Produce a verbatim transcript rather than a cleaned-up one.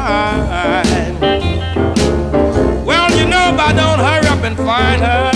Well, you know if I don't hurry up and find her,